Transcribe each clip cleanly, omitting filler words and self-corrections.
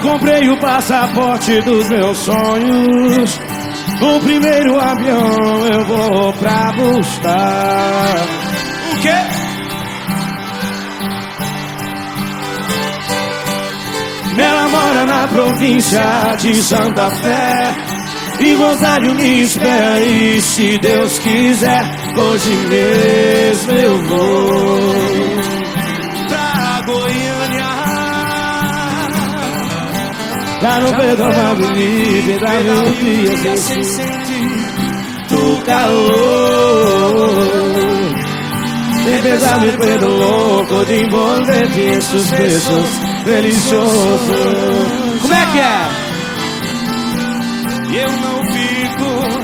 comprei o passaporte dos meus sonhos. O primeiro avião eu vou pra buscar. O quê? Ela mora na província de Santa Fé. E Rosário me espera, e se Deus quiser, hoje mesmo eu vou Pra Goiânia. pra não perder uma bebida, pra não dia sem sentir do calor. Sem pensar me pelo louco de envolvente em seus beijos deliciosos. Como é que é? Eu não fico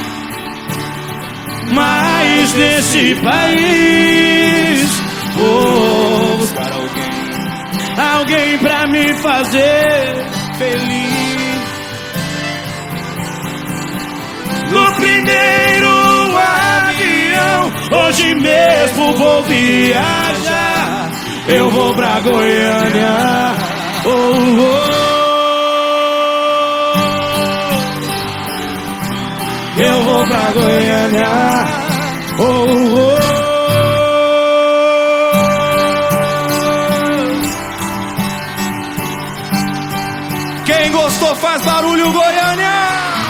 mais nesse país. Vou buscar alguém pra me fazer feliz. no primeiro avião. Hoje mesmo vou viajar. Eu vou pra Goiânia. Oh, oh. Eu vou pra Goiânia. Oh, oh. Quem gostou faz barulho, Goiânia.